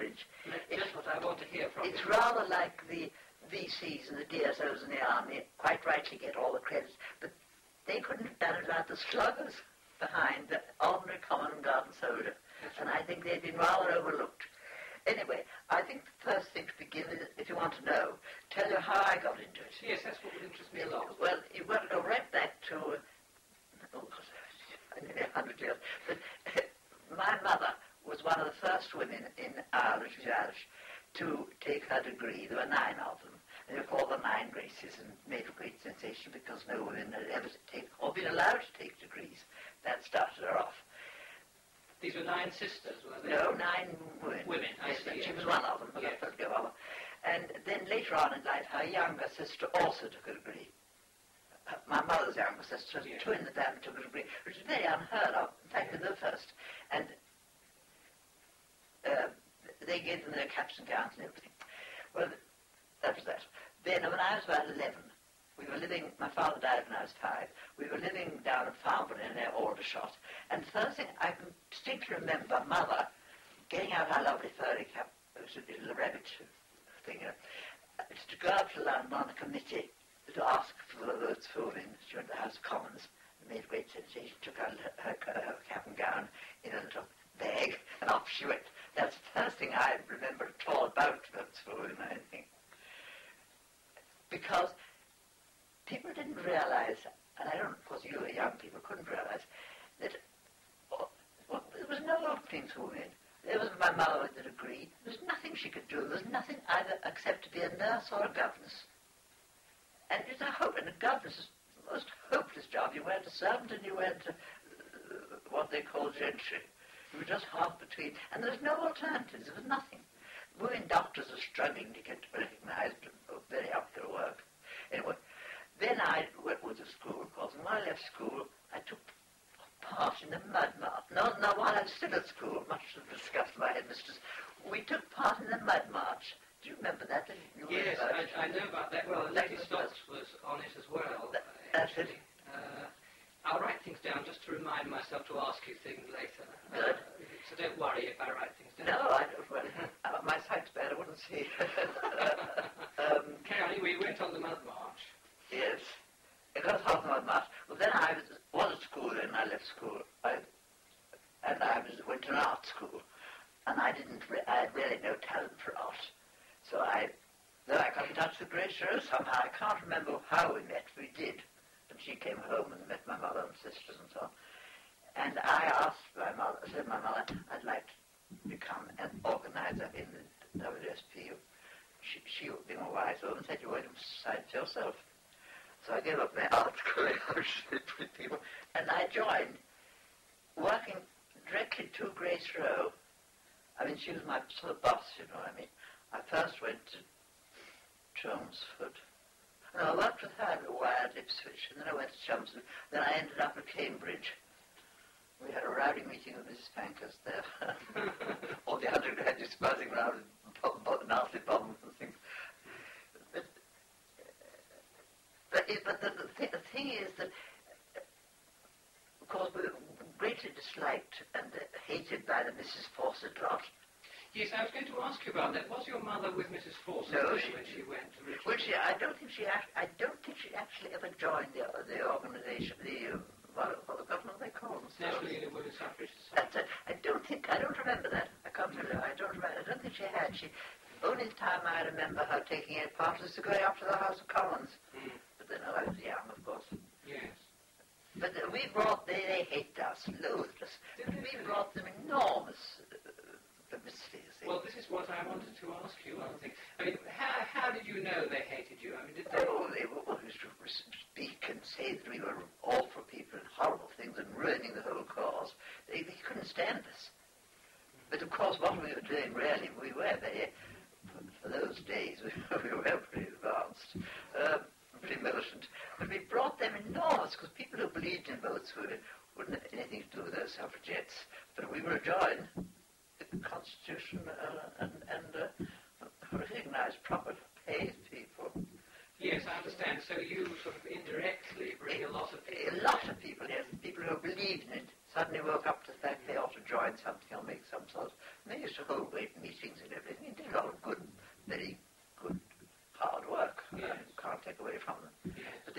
suffrage. Just what I want to hear from you. It's rather like the VCs and the DSOs in the army, quite rightly get all the credit, but they couldn't have done it without the sluggers behind the ordinary common and garden soldier. And I think they've been rather overlooked. Anyway, I think the first thing to begin is, if you want to know, tell you how I got into it. Yes, that's what would interest me a lot. Well, you've got to go right back to, 100 years. But my mother was one of the first women in Ireland, she's Irish, to take her degree. There were 9 of them. They were called the 9 Graces and made a great sensation because no women had ever taken or been allowed to take degrees. That started her off. These were 9 sisters, were they? No, 9 women. Women, I see. She was one of them, but yes. I go on. And then later on in life, her younger sister also took a degree. My mother's younger sister, yes. 2 in the family, took a degree, which is very unheard of. In fact, they were the first. And they gave them their caps and gowns and everything. Well, that was that. Then when I was about 11, we were living, my father died when I was 5, we were living down at Farnborough near Aldershot, and the first thing I can distinctly remember, Mother getting out her lovely furry cap, it was a little rabbit thing, to go out to London on a committee to ask for the votes for women. She went to the House of Commons and made a great sensation, took out her cap and gown in a little bag, and off she went. That's the first thing I remember at all about votes for women, I think. Because people didn't realize, and I don't, of course you young people couldn't realize, that there was no opening for women. There was my mother with a degree. There was nothing she could do. There was nothing either except to be a nurse or a governess. And it's a hope, and a governess is the most hopeless job. You weren't a servant and you weren't what they call gentry. You were just half between. And there was no alternatives. There was nothing. Women doctors are struggling to get recognized, very up their work. Anyway, then I went to school, of course, and when I left school, I took part in the mud march. No, while I was still at school, much to the disgust of my headmistress, we took part in the mud march. Do you remember that? Yes, I know about that. Well, Lady Stotts was on it as well. That's it. I'll write things down just to remind myself to ask you things later. Good. So don't worry if I write things down. No, I don't worry. My sight's bad, I wouldn't see. Carrie, we went on the mud march. Yes. It got off the mud march. Well, then I was at school, then I left school. Went to an art school. And I had really no talent for art. So though I got in touch with Grace Rose somehow, I can't remember how we met, we did. And she came home and met my mother and sisters and so on. And I asked my mother, I'd like to become an organizer in the WSP. She being a wise woman, said, you wait and decide for yourself. So I gave up my art career with people, and I joined, working directly to Grace Rowe. I mean, she was my sort of boss, you know what I mean. I first went to Chelmsford. No, I worked with her a while at Ipswich, and then I went to Chelmsford. Then I ended up at Cambridge. We had a rowdy meeting with Mrs. Pankhurst there. All the undergraduates buzzing around with nasty bombs and things. But the thing is that, of course, we were greatly disliked and hated by the Mrs. Fawcett lot. Yes, I was going to ask you about that. Was your mother with Mrs. Fawcett when she went to Richmond? Well, I don't think she actually ever joined the organisation, what government they call themselves. National Union of Women's Suffrage That's Society. it. I don't remember that. I can't remember. I don't think she had. Only time I remember her taking any part was to going up to the House of Commons. Mm. But then I was young, of course. Yes. But they hated us, loathed us. We brought them enormous publicity. Well, this is what I wanted to ask you, one thing. I mean, how did you know they hated you? I mean, did they... Oh, they were always to speak and say that we were awful people and horrible things and ruining the whole cause. They couldn't stand us. But of course, what we were doing really, we were very, for those days, we were pretty advanced, pretty militant. But we brought them enormous, because people who believed in votes wouldn't have anything to do with those suffragettes. But we were joined the Constitution and recognise proper paid people. Yes, I understand. So you sort of indirectly bring a lot of people. A lot of people, yes. People who believed in it suddenly woke up to the fact they ought to join something or make some sort of... And they used to hold great meetings and everything.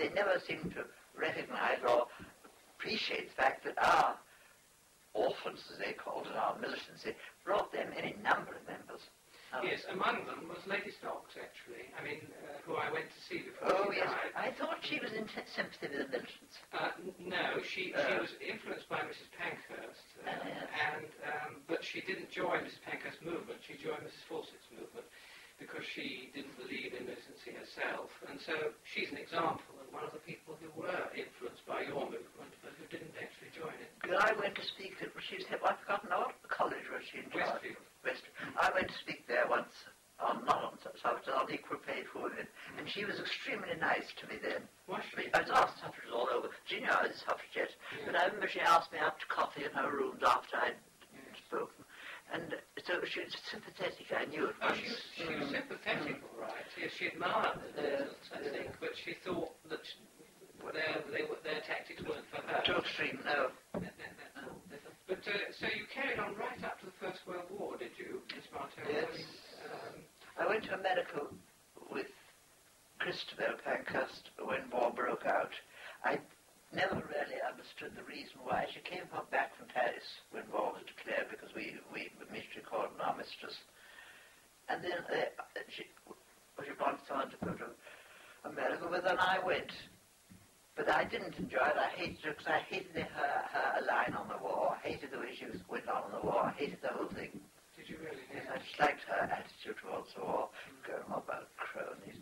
they never seem to recognize or appreciate the fact that our orphans, as they called it, our militancy, brought them any number of members. Yes, among them was Lady Stocks, actually. I mean, who I went to see before she yes. died. I thought she was in sympathy with the militants. No, she was influenced by Mrs. Pankhurst, but she didn't join Mrs. Pankhurst's movement. She joined Mrs. Fawcett's movement because she didn't believe in militancy herself. And so she's an example of one of the people who were influenced by your movement, but who didn't actually join it. I went to speak at, I've forgotten what college was she in charge? Westfield. I went to speak there once, not on suffrage, on equal pay for women, and she was extremely nice to me then. Was she? I was asked suffrage all over. She knew I was a suffragette, but I remember she asked me out to coffee in her rooms after I'd spoken. And so she was sympathetic, I knew it. Oh, she was sympathetic, all right. Yes, she admired the militants, I think, but she thought that their tactics weren't for her. Too extreme, no. But so you carried on right up to the First World War, did you, Miss Martell? Yes. I went to America with Christabel Pankhurst when war broke out. I never really understood the reason why. She came back from Paris when war was declared because we mutually called an armistice. And then she wanted someone to go to America, but then I went. But I didn't enjoy it. I hated her because I hated her line on the war. I hated the way she went on in the war. I hated the whole thing. Did you really? Yes, I just liked her attitude towards the war, going on about cronies.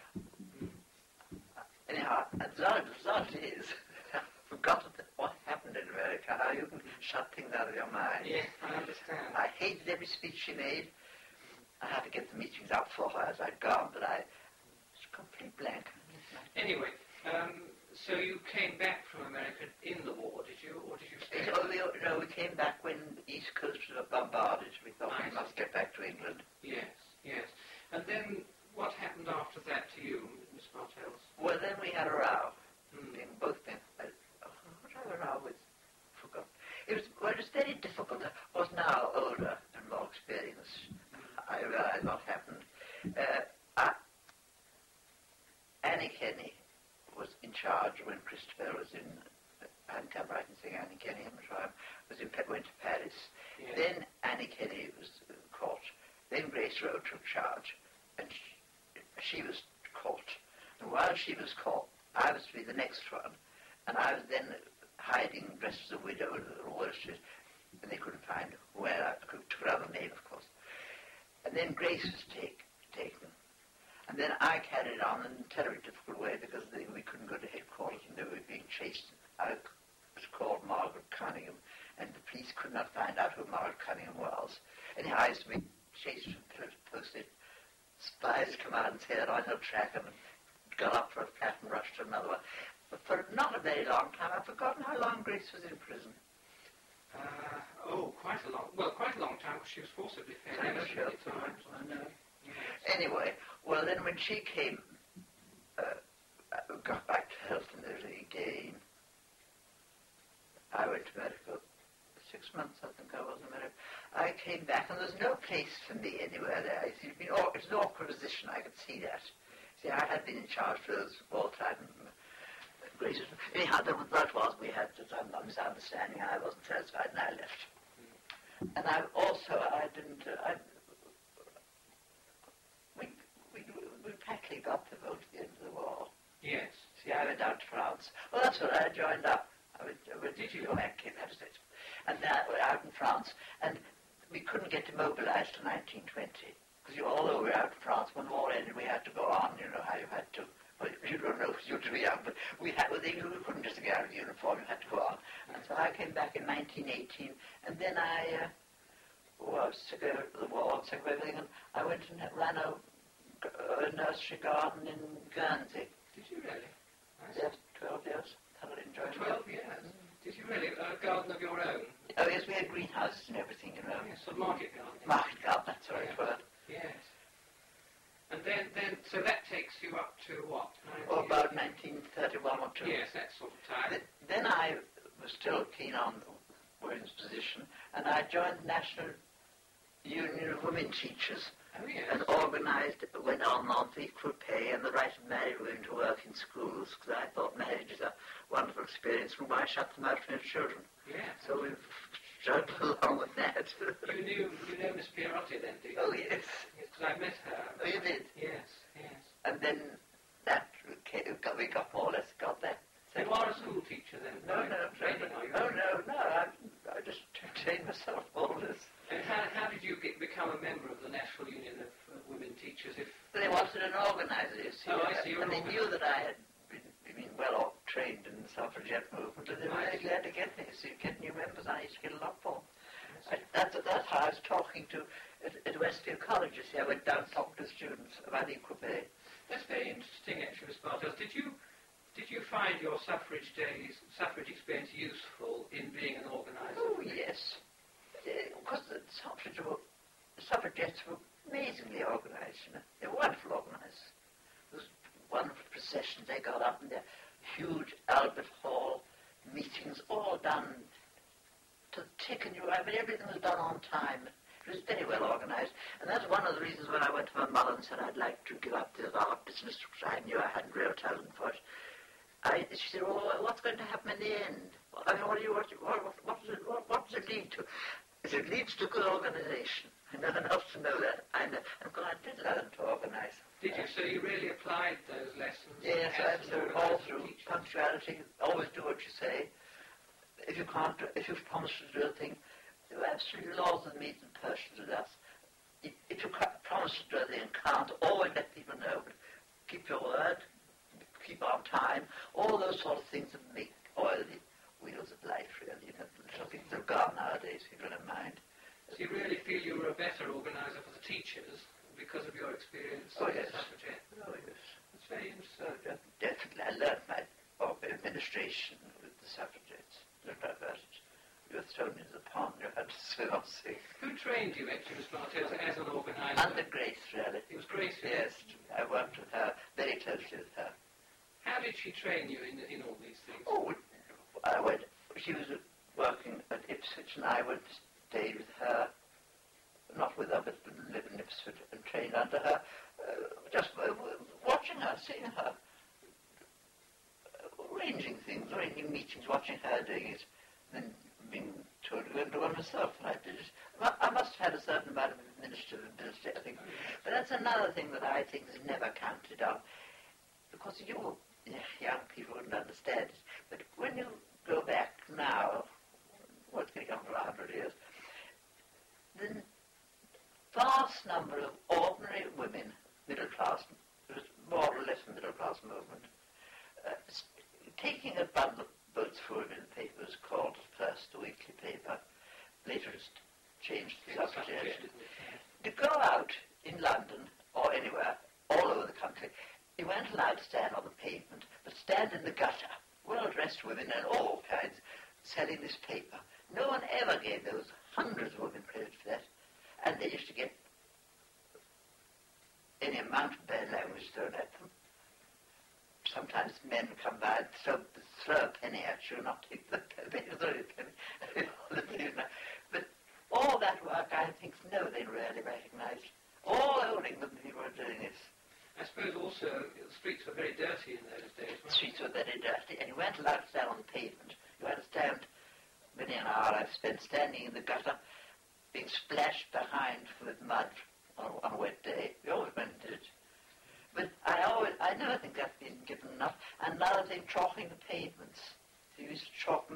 Anyhow, the result is, I forgot what happened in America, how you can shut things out of your mind. Yes, I understand. I hated every speech she made. I had to get the meetings up for her as I'd gone, but I was a complete blank. Anyway, so you came back from America in the war, did you, or did you stay? No, we came back when the East Coast was bombarded. We thought we must get back to England. Yes, yes. And then what happened after that to you, Miss Martells? Well, then we had a row. Both men. What had a row with? Forgot. It was very difficult. I was now older and more experienced. I realized what happened. Annie Kenny was in charge when Christabel was in, I think I'm right in saying Annie Kenny, I'm not sure, went to Paris. Yes. Then Annie Kenny was caught. Then Grace Rowe took charge, and she was caught. And while she was caught, I was to be the next one, and I was then hiding dressed as a widow in Wall Street, and they couldn't find where I took another name, of course. And then Grace was taken. And then I carried on in a terribly difficult way because we couldn't go to headquarters and they were being chased. I was called Margaret Cunningham, and the police could not find out who Margaret Cunningham was. Anyhow, I used to be chased from pillar to post. Spies come out and say that I no track them, and got up for a flat and rushed to another one. But for not a very long time, I've forgotten how long Grace was in prison. Quite a long time, because she was forcibly fed in many times. I know. Anyway, well then when she came, got back to health and everything again, I went to medical. 6 months, I think I was in medical. I came back and there's no place for me anywhere there. It's an awkward position, I could see that. See, I had been in charge for those all time. Anyhow, the result was we had some misunderstanding and I wasn't satisfied and I left. And we practically got the vote at the end of the war. Yes. See, I went out to France. Well, that's what I joined up. Did you go back to the United States? And then I was out in France, and we couldn't get demobilized till 1920. Because although we were out in France, when the war ended, we had to go on. You know how you had to. Well, you don't know because you're too young, but we couldn't just get out of the uniform. You had to go on. And so I came back in 1918, and then I was sick of the war, sick of everything, and I went and ran a nursery garden in Guernsey. Did you really? Yes, 12 years. Thoroughly enjoyed it. 12 years? Did you really? A garden of your own? Oh, yes, we had greenhouses and everything, you know. Yes, a market garden. Market garden, that's the right word. Yes. And then, so that takes you up to what? About 1931 or 2. Yes, that sort of time. Then I was still keen on the women's position, and I joined the National Union of Women Teachers, Oh, yes. and organised, went on equal pay and the right of married women to work in schools, because I thought marriage is a wonderful experience, and why shut them out from their children? Yeah. So we've struggled along with that. You know Miss Pierotti then, do you? Oh, yes. Because I met her. Oh, you did? Yes, yes. And then that, we got more or less got that. You are a school teacher then? No, training, are you? No, I just trained myself all this. And how did you become a member of the National Union of Women Teachers? If They wanted an organiser, you see. Oh, I see. And they knew that I had been well trained in the suffragette movement, and they were very glad to get me. So you get new members, I used to get a lot more. That's how I was talking to at Westfield College. You see, I went down and talked to students about equal pay. That's very interesting, actually, Miss Bartels. Did you find your suffrage experience useful in being an organiser? Oh, yes. Because the suffragettes were amazingly organised. You know? They were wonderful organised. Those wonderful processions they got up in their huge Albert Hall meetings, all done to the tick, and everything was done on time. It was very well organised, and that's one of the reasons when I went to my mother and said I'd like to give up the art business, because I knew I had real talent for it. She said, "Well, what's going to happen in the end? I mean, what does it lead to?" It leads to good organisation. I know enough to know that. I did learn to organise. Did you? So you really applied those lessons? Yes, absolutely. All through punctuality. Always do what you say. If you can't, if you've promised to do a thing, there are absolutely laws of meat and persons with us. If you promise to do a thing and can't, always let people know. Keep your word. Keep on time. All those sort of things that make oil the wheels of life, really. You know, little things that are gone nowadays, people don't mind. So you really feel you were a better organiser for the teachers because of your experience as a suffragette? Oh, yes. That's very interesting. Definitely. I learned my administration with the suffragettes. Learned about it. You were thrown into the pond, you had to swim or sink. Who trained you, actually, Miss Bartels, as an organiser? Under Grace, really. It was Grace? Yes. I worked with her, very closely with her. How did she train you in all these things? Oh, she was working at Ipswich, and I would stay with her, not with her, but live in Ipswich and train under her, just watching her, seeing her, arranging things, arranging meetings, watching her doing it, then being told to go and do it myself, and I did it. I must have had a certain amount of administrative ability, I think. But that's another thing that I think is never counted on, because you young people wouldn't understand it. But when you go back now, what's going on for 100 years, the vast number of ordinary women, middle class, there was more or less a middle class movement, taking a bundle of votes for women papers called first the weekly paper, later it's changed to the suffragette, to go out in London or anywhere, all over the country. You weren't allowed to stand on the pavement, but stand in the gutter, well-dressed women and all kinds, selling this paper. No one ever gave those hundreds of women credit for that, and they used to get any amount of bad language thrown at them. Sometimes men would come by and throw a penny at you, not take the penny, but all that work, I think, no, they rarely recognised. All owning them, people were doing this. I suppose also the streets were very dirty in those days. The streets were very dirty, and you weren't allowed to stand on the pavement. You had to stand, many an hour I've spent standing in the gutter, being splashed behind with mud on a wet day. We always went and did it. But I never think that's been given enough. Another thing, chalking the pavements. So you used to chalk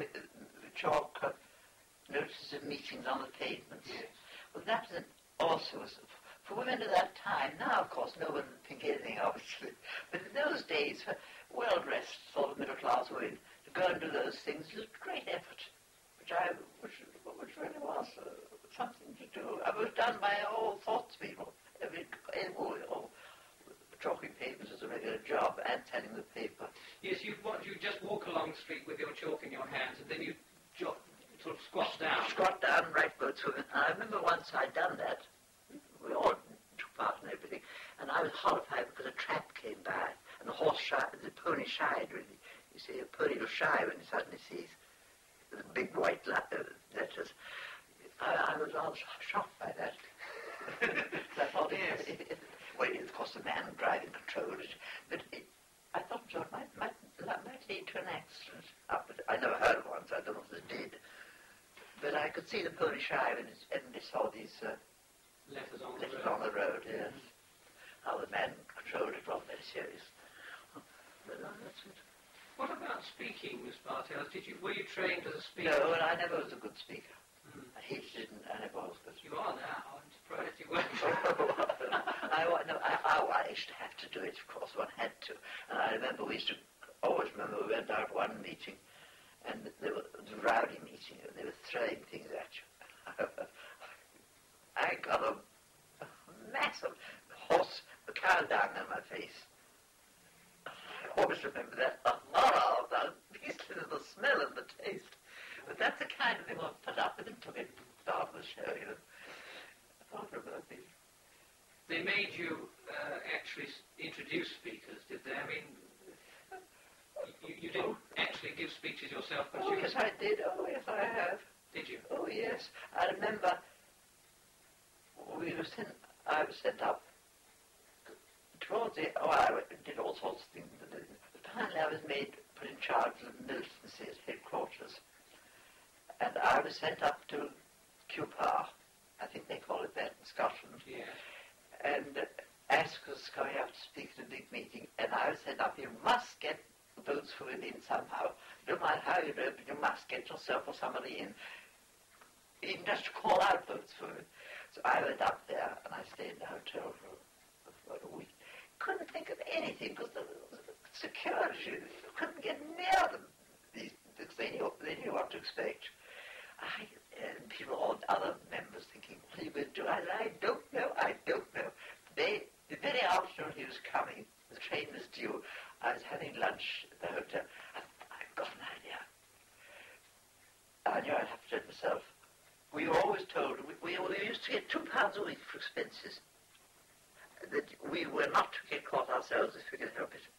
notices of meetings on the pavements. Yes. Well, that was also for women at that time. Now, of course, no one would think anything, obviously. But in those days, for well-dressed sort of middle-class women to go and do those things was a great effort, which really was something to do. It was done by all sorts of people. Chalking papers is a regular job, and telling the paper. Yes, you just walk along the street with your chalk in your hands, and then you sort of squat down. Squat down, right boots. And I remember once I'd done that. We all took part in everything, and I was horrified because a trap came by, and the pony shied, really. You see, a pony will shy when he suddenly sees the big white letters. I was all shocked by that. I thought, yes. Well, of course, the man driving controlled it, but I thought John might lead to an accident. I never heard of one, so I don't know if it did. But I could see the pony shy and they saw these letters on the road, yes. How the man controlled it was very serious. But that's it. What about speaking, Miss Bartels? Were you trained as a speaker? No, and I never was a good speaker. I hated it, and I never was good. You are now. I'm surprised you weren't. I used to have to do it, of course, one had to. And I remember we went out one meeting, and there was a rowdy meeting, and they were throwing things at you. I got a massive cow dung on my face. I always remember that. The horror of that beastly little smell and the taste. But that's the kind of thing I put up with and took it down the show, you know. I thought about this. They made you actually introduce speakers, did they? I mean, you didn't actually give speeches yourself, but yes, I did. Oh, yes, I have. Did you? Oh, yes. I remember I was sent up towards I did all sorts of things. But finally I was put in charge of the militancy's headquarters. And I was sent up to Cupar, I think they call it that in Scotland. Yeah. And Ask was coming up to speak at a big meeting, and I was sent up, you must get votes for women somehow. Don't mind how you do it, but you must get yourself or somebody in. Even just to call out votes for women. So I went up there, and I stayed in the hotel for about a week. Couldn't think of anything, because the security, couldn't get near them. Because they knew what to expect. And people, all other members thinking, what are you going to do? I don't know. The very afternoon he was coming, the train was due, I was having lunch at the hotel. I've got an idea. I knew I'd have to do it myself. We were always told, we used to get £2 a week for expenses. That we were not to get caught ourselves if we could help it.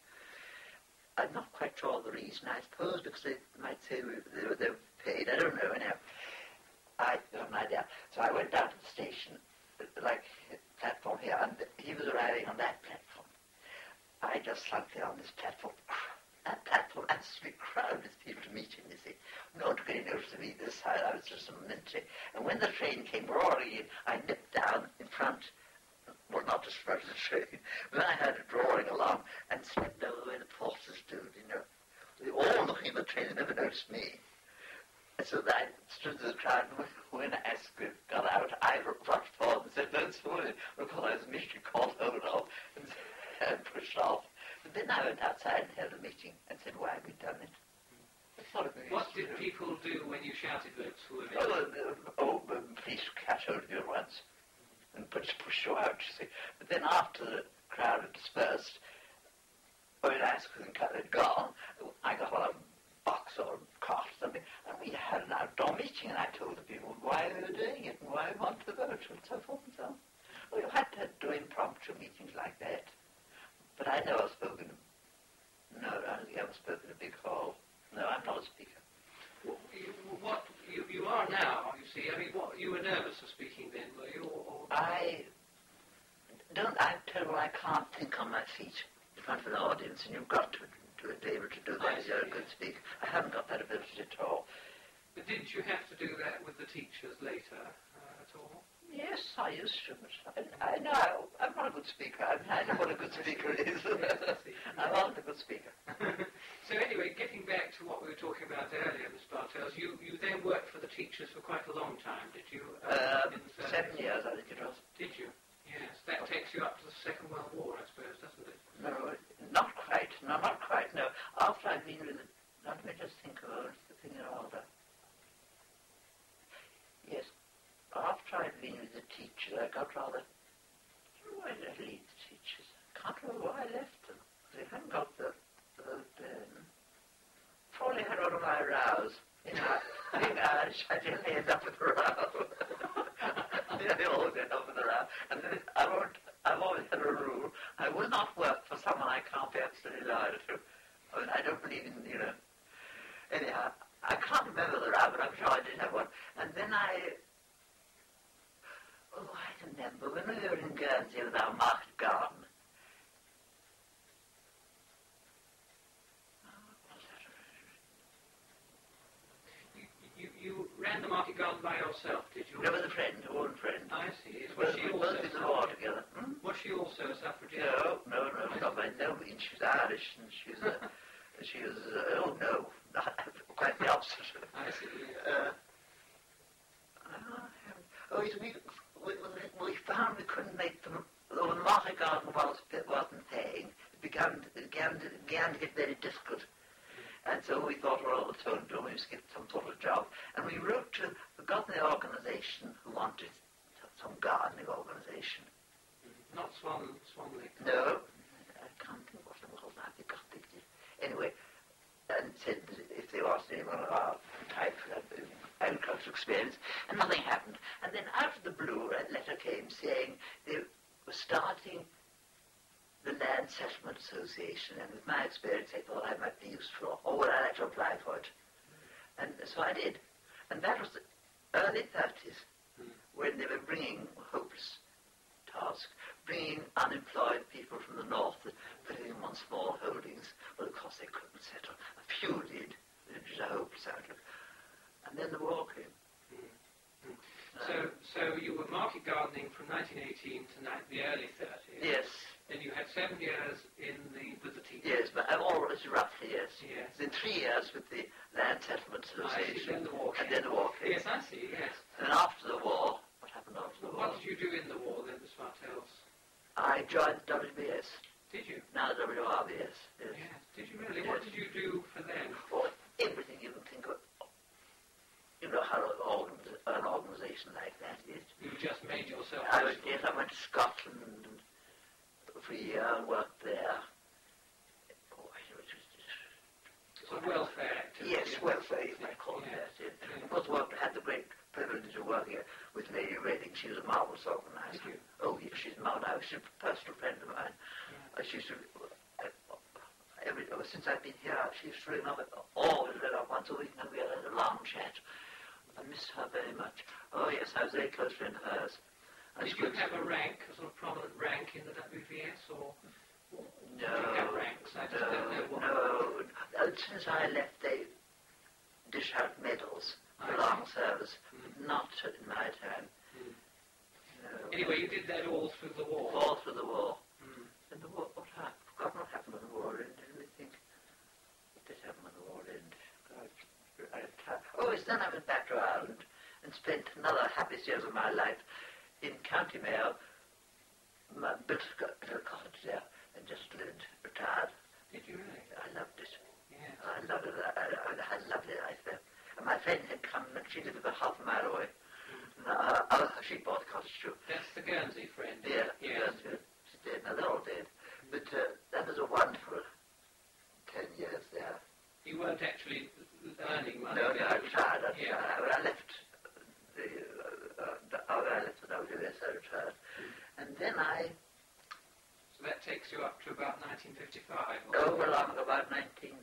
I'm not quite sure of the reason, I suppose, because they might say they were paid. I don't know, anyhow. I got an idea. So I went down to the station, like platform here, and he was arriving on that platform. I just slunk there on this platform. That platform absolutely crowded with people to meet him, you see. No one took any notice of me this side. I was just momentary. And when the train came roaring in, I nipped down in front. Well, not just front of the train. Then I heard it roaring along and slipped over the way the porters stood, you know. They were all looking at the train and never noticed me. And so I stood in the crowd, and when Asquith got out, I rushed forward and said, "Don't spoil it," because I was immediately caught hold of and pushed off. But then I went outside and held a meeting and said, "Why have we done it?" What did people do when you shouted votes for women? The police catch hold of you at once and push you out, you see. But then after the crowd had dispersed, when Asquith had gone, I got on a box or a cart or something, and we had an outdoor meeting, and I told the people why we were doing it and why we wanted to vote and so forth and so on. Well, you had to do impromptu meetings like that. But I never spoken. No, I don't think I ever spoken in a big hall. No, I'm not a speaker. What you are now, you see. I mean, you were nervous of speaking then, were you? I'm terrible. I can't think on my feet in front of an audience, and you've got to be able to do that if you're a good speaker. I haven't got that ability at all. But didn't you have to do that with the teachers later at all? Yes, I used to. I know I'm not a good speaker. I know what a good speaker is. I wasn't a good speaker. So anyway, getting back to what we were talking about earlier, Miss Bartels, you then worked for the teachers for quite a long time, did you? 7 years, I think it was. Did you? Yes. That takes you up to the Second World War, I suppose, doesn't it? No, not quite. No, not quite, no. After I've been with let me just think of the thing in order. Yes. After I'd been with the teachers, I got rather... Why did I leave the teachers? I can't remember why I left them. They hadn't got the probably had one of my rows. You know, being Irish, I generally end up with a row. They always end up with a row. And then I've always had a rule. I will not work for someone I can't be absolutely loyal to. I mean, I don't believe in, you know... Anyhow, I can't remember the row, but I'm sure I did have one. And then I remember when we were in Guernsey, market garden by yourself, did you? No, with a friend, a woman friend. I see. We both did the war together. Was she also a suffragette? No, not by no means. She's Irish, and she was, oh no, quite the opposite. I see. We found we couldn't make them, though the market garden wasn't paying, it began to get very difficult. And so we thought, well, we must get some sort of job. And we got the organisation who wanted some gardening organisation. Not Swan Lake. No, I can't think what it was. I think anyway, and said that if they wanted anyone of our type of agricultural experience, and nothing happened. And then out of the blue, a letter came saying they were starting the Land Settlement Association, and with my experience, I thought I might be useful, or would I like to apply for it? And so I did. And that was the early 30s, when they were bringing hopeless task, bringing unemployed people from the north, putting them on small holdings. Well, of course, they couldn't settle. A few did. It was a hopeless outlook. And then the war came. So you were market gardening from 1918 to the early 30s. Yes. Then you had 7 years with the team. Yes, but always roughly, yes. Yes. Then 3 years with the Land Settlement Association. And then the war came. And then the war came. Yes, I see, yes. And after the war, what happened after the war? What did you do in the war then, the Smartells? I joined the WBS. Did you? Now the WRBS. Yes. Yes. Did you really? Yes. What did you do for them? For everything you can think of. You know how an organisation like that is. You just made yourself I went to Scotland for a year and worked there. So welfare activity. Yes, welfare, you might call it that. Yes. Of course, I had the great privilege of working with Lady Reading. She was a marvellous organiser. Oh, yes, she's a personal friend of mine. Yeah. She used to, ever since I've been here, she used to ring up, always ring up once a week, and we had a long chat. I miss her very much. Oh, yes, I was a very close friend of hers. Did you have a rank, a sort of prominent rank in the WVS, or no? Did you have ranks? I just don't know what. No. Since I left, they dish out medals for long service, but not in my time. No. Anyway, you did that all through the war. All through the war. And the war, I've forgotten what happened when the war ended. Let me think. What did happen when the war ended? Oh, yes, then I went back to Ireland and spent another happiest years of my life in County Mayo. Built a cottage there and just lived, retired. Did you really? I loved it. Yes. I loved it. I had a lovely life there. And my friend had come, and she lived about half a mile away. She bought a cottage too. That's the Guernsey friend. Yeah, yes. She's dead. Now they're all dead. But that was a wonderful 10 years there. You weren't actually earning money. No, I retired. I left the WS, I retired. And then So that takes you up to about 1955. Over along about 1960.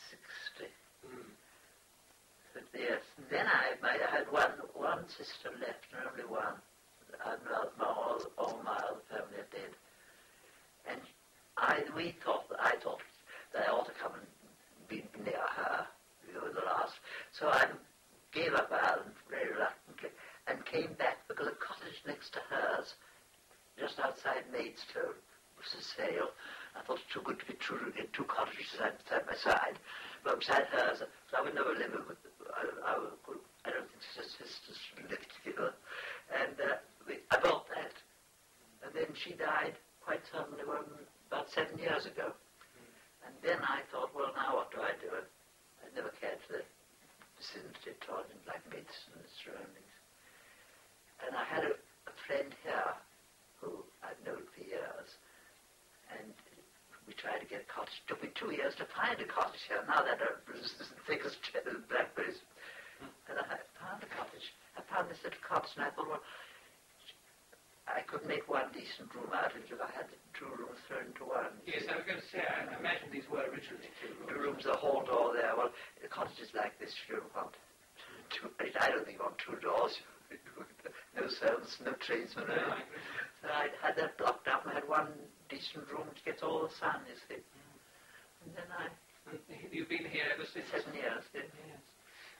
But yes, and then I had one sister left, and only one. All my other family are dead. And I thought that I ought to come and be near her. You know, the last. So I gave up Ireland very reluctantly and came back because a cottage next to hers, just outside Maidstone, was for sale. I thought it too good to be true to get two cottages side by side. But beside hers, so I would never live with. I don't think sisters lived together. And I bought that. And then she died quite suddenly, about 7 years ago. And then I thought, well, now what do? I never cared for the vicinity at all. I didn't like Maidstone and its surroundings. And I had a friend here who I'd known for years. And we tried to get a cottage. It took me 2 years to find a cottage here. Now that was as thick as blackberries. And I found a cottage. I found this little cottage, and I thought, well, I could make one decent room out of it if I had 2 rooms thrown into one. Yes, I was going to say, I imagine these were originally 2 rooms. 2 rooms, the hall door there. Well, the cottages like this, you don't want 2. I don't think you want 2 doors. No servants, no tradesmen. No, I agree. So I had that blocked up. I had one decent room to get all the sun, you see. And then You've been here ever since? 7 years, yes. Yes.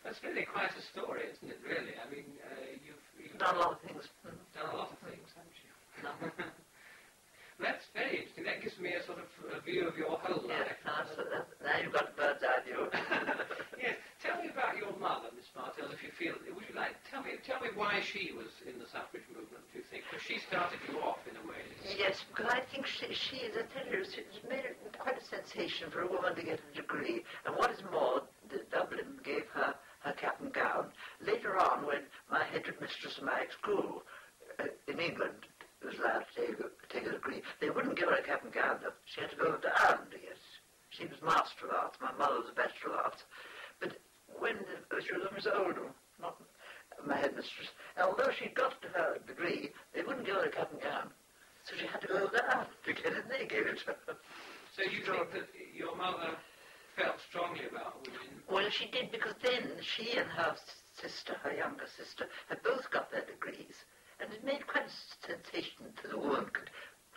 That's really quite a story, isn't it, really? I mean, you've done a lot of things. Done a lot of things, haven't you? No. That's very interesting. That gives me a sort of a view of your whole life. Yes, now you've got a bird's eye view. Yes. Tell me about your mother, Miss Martell, if you feel. Would you like tell me why she was in the suffrage movement? Do you think? Because she started you off in a way. Yes, because I think she is, I tell you, she's made it quite a sensation for a woman to get a degree. And what is more, Dublin gave her cap and gown. Later on, when my headmistress of my school in England was allowed to take a degree, they wouldn't give her a cap and gown. She had to go to Ireland to get it. She was Master of Arts. My mother was a Bachelor of Arts. But when she was Miss Oldham, not my headmistress, and although she got her degree, they wouldn't give her a cap and gown. So she had to go to Ireland to get it, and they gave it to her. So you think that your mother felt strongly about women? Well, she did, because then she and her sister, her younger sister, had both got their degrees. And it made quite a sensation that a woman could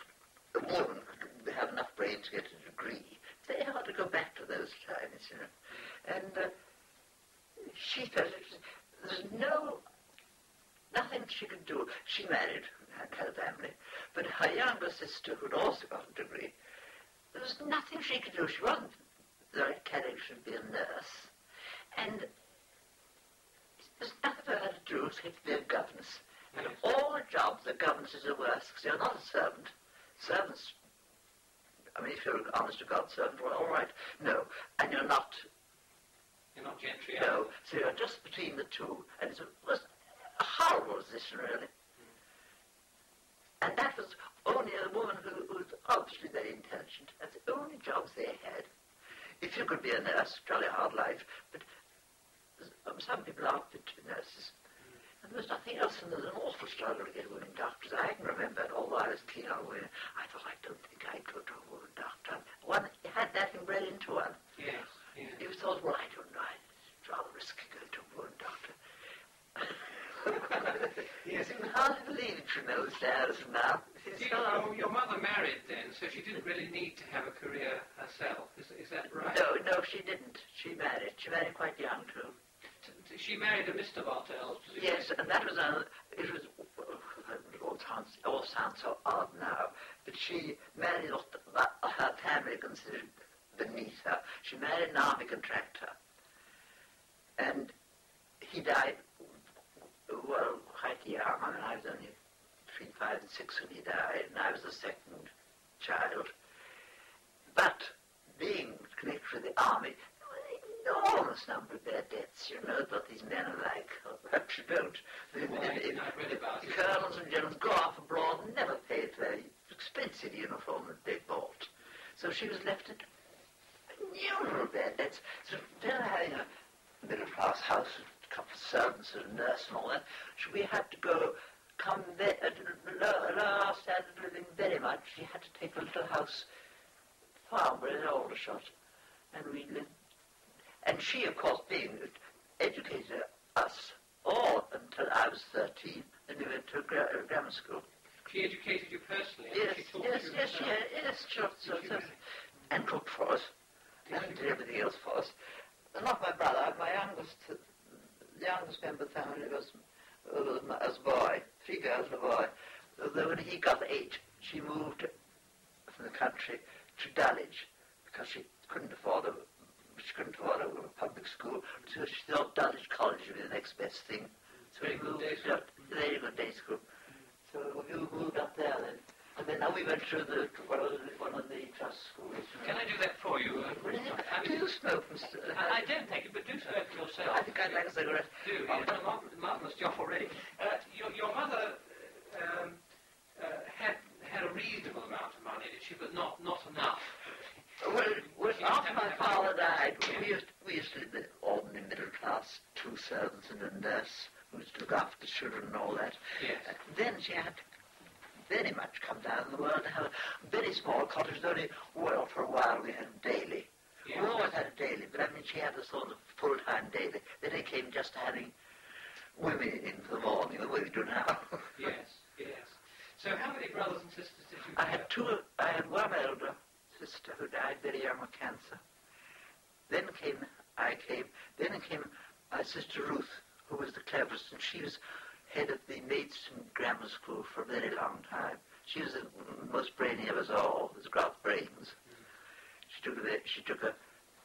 have enough brains to get a degree. It's very hard to go back to those times, you know. And she felt there's nothing she could do. She married, had a family, but her younger sister, who'd also got a degree, there was nothing she could do. She wasn't the right character to be a nurse. And there's nothing for her to do except to be a governess. And of all the jobs, the governesses are worse, because you're not a servant. Servants, I mean, if you're an honest to God servant, well, all right. No. And you're not gentry. No. So you're just between the two. And it was a horrible position, really. And that was only a woman who was obviously very intelligent. That's the only jobs they had. If you could be a nurse, jolly hard life, but some people aren't fit to be nurses. And there was nothing else, and there was an awful struggle to get women doctors. I can remember it, although I was keen on women. I thought, I don't think I'd go to a woman doctor. One had that inbred into one. Yes, yes. You thought, well, I don't know, it's rather risky going to a woman doctor. Yes. You can hardly believe it from those days now. Your mother married then, so she didn't really need to have a career herself. Is that right? No, she didn't. She married. She married quite young, too. She married a Mr. Bartels. Yes, and that was it all sounds so odd now, but she married what her family considered beneath her. She married an army contractor, and he died, well, quite young. I mean, I was only 3, 5, and 6 when he died, and I was the second child. But being connected with the army, enormous number of their debts. You know what these men are like. Perhaps you don't. The colonels and generals go off abroad and never paid for their expensive uniform that they bought. So she was left with innumerable bad debts. So then having a middle-class house with a couple of servants and a nurse and all that, so we had to come lower standard of living very much. She had to take a little house farm where an Aldershot, and we lived. And she, of course, being educated us all until I was 13, then we went to grammar school. She educated you personally? Yes, sure. And cooked for us, and did everything else for us. Not my brother, the youngest member of the family was a boy, 3 girls and a boy. Though when he got 8, she moved from the country to Dulwich, because she couldn't afford a public school, so she thought Dulwich College would be the next best thing. So we moved to very good day school. So we moved up there then. And then now we went to one of the trust schools. Can I do that for you? Do you smoke, Mr. I don't think it, but do smoke yourself. I think I'd like a cigarette. Do. Marvellous job already. Your mother had a reasonable amount of money, did she? But not enough. Well, after my father died, we used to live in ordinary middle class, 2 servants and a nurse who used to look after the children and all that. Yes. Then she had to very much come down in the world to have a very small cottage. Only, well, for a while we had a daily. Yes. We always had a daily, but I mean, she had a sort of full-time daily. Then it came just to having women in for the morning, the way we do now. Yes. So how many brothers and sisters did you I have? had one elder sister who died very young of cancer. Then came my sister Ruth, who was the cleverest, and she was head of the Maidstone Grammar School for a very long time. She was the most brainy of us all, as got brains. She took a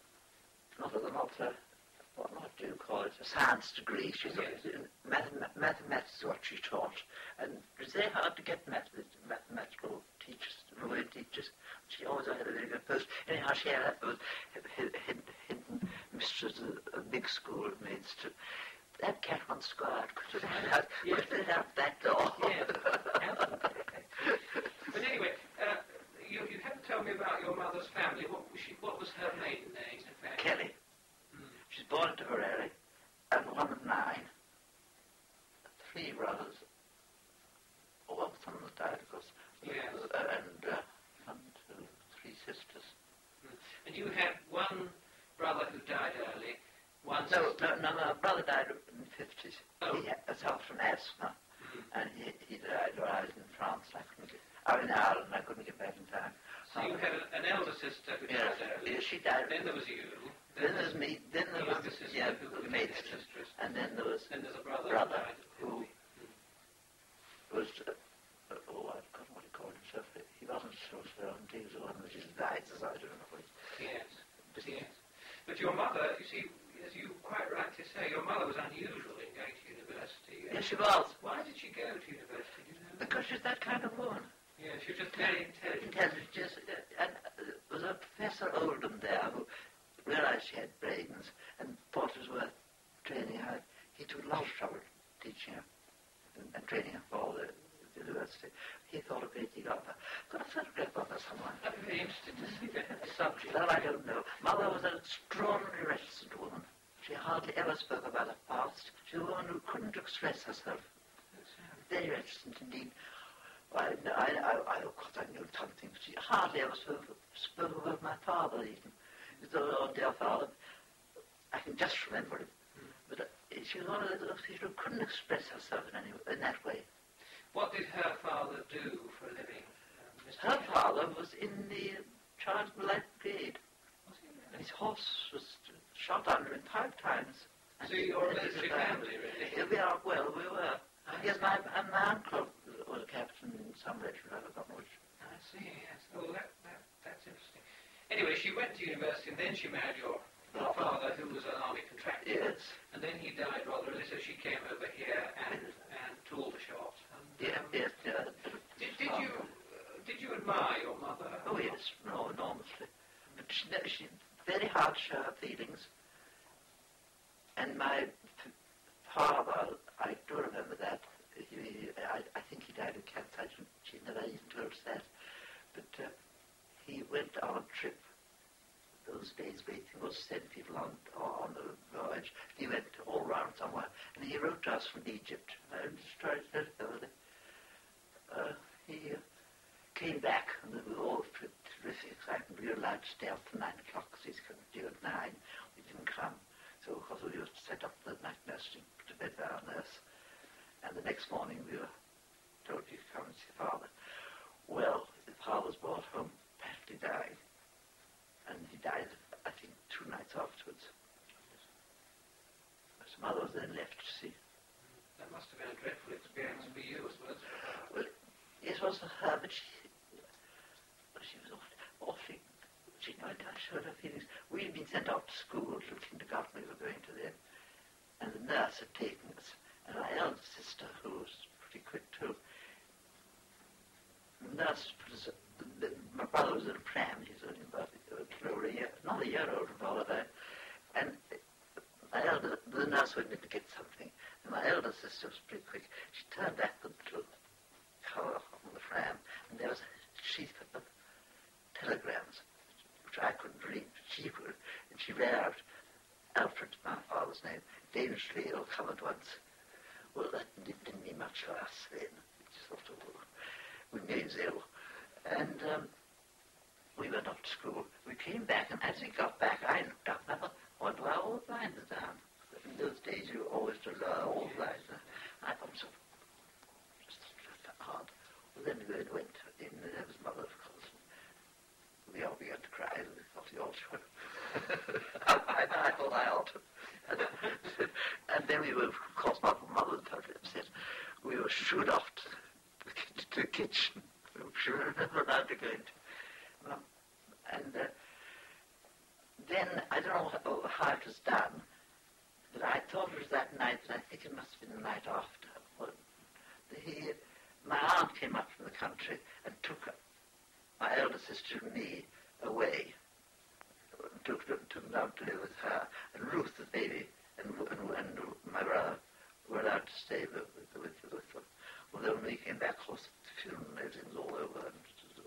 what do you call it, a science degree. She's mathematics is what she taught. And it was very hard to get mathematical teachers, fluent teachers. She always had a very good post. Anyhow, she was hidden mistress of a big school at Maidstone. That cat wants to go out. Could you let it out that door? Yeah. But anyway, you haven't told me about your mother's family. What was her maiden name, in fact? Kelly. She's born in Tipperary, and one of 9. 3 brothers. Well, some of them died, of course. Yes. And 1, 2, 3 sisters. And you had one brother who died early. No, my brother died in the 50s. Oh. He suffered from asthma, and he died when I was in France. I was in Ireland, and I couldn't get back in time. So you had an elder sister who died early. Yeah, she died. Then there was you. Then there's me. Then there was who Maidstone, and then there's a brother who was I forgot what he called himself. He wasn't so strong. He was one of his advisors. I don't know what he. Yes. But your mother, you see, as you quite rightly say, your mother was unusual in going to university. Yes, she was. Why did she go to university? Do you know? Because she's that kind of woman. Yeah, she was just very intelligent. And there was a Professor Oldham there who realized she had brains and thought it was worth training her. He took a lot of trouble teaching her and training her for the university. He thought a great deal of her. Got a photograph of her somewhere. I'd be very interested to see that. Subject, that I don't know. Mother was an extraordinarily reticent woman. She hardly ever spoke about her past. She was a woman who couldn't express herself. Very reticent indeed. Of course I knew something, but she hardly ever spoke about my father even. Oh, dear father, I can just remember it. But she was one of those people who couldn't express herself in that way. What did her father do for a living? Her father was in the Charge of the Light Brigade. His horse was shot under him 5 times. So you're a military family, really? We were. Yes, my uncle was a captain in some regiment, I forgot which. I see, yes. Oh, that's interesting. Anyway, she went to university and then she married your father, who was an army contractor. Yes. And then he died rather early, so she came over here and tooled the shop. Yes. Did you admire your mother? Oh, yes, enormously. But she very hard to show her feelings. And my father, I do remember that. I think he died of cancer. She never even told us that. But he went on a trip. Those days, waiting was send people on the voyage. He went all around somewhere, and he wrote to us from Egypt. I just tried to tell you that. He came back, and we were all terrific excitement. We were allowed to stay up till 9 o'clock, because he's coming due at 9. We didn't come. So, of course, we used to set up the night nursing to bed by our nurse. And the next morning, we were told you to come and see father. Well, the father was brought home, apparently died. And he died, I think, 2 nights afterwards. His mother was then left to see. That must have been a dreadful experience for you as well. Well, it was for her, but she was awfully. She never showed her feelings. We had been sent off to school, to kindergarten, we were going to then. And the nurse had taken us. And my elder sister, who was pretty quick too, the nurse put us. My brother was in a pram. He was only about a year, not a year older than all of that. And the nurse went in to get something. And my elder sister was pretty quick. She turned back the little cover on the pram, and there was a sheaf of telegrams, which I couldn't read, but she could. And she read out Alfred, my father's name, dangerously ill, come at once. Well, that didn't mean much for us then. We just thought, we knew he was ill. And we went off to school. We came back, and as we got back, I looked up and I thought, what do all the blinds are down? In those days, you were always to lower all the blinds. I thought, so just hard. Well, then we went in, and there was mother, of course. We all began to cry, and we thought we all should. I thought I ought to. She was never allowed to go into. And then, I don't know how it was done, but I thought it was that night, but I think it must have been the night after. My aunt came up from the country and took my elder sister and me away, took them down to live with her, and Ruth, the baby, and my brother were allowed to stay with them. Although when we came back, of course, the funeral and everything was all over, and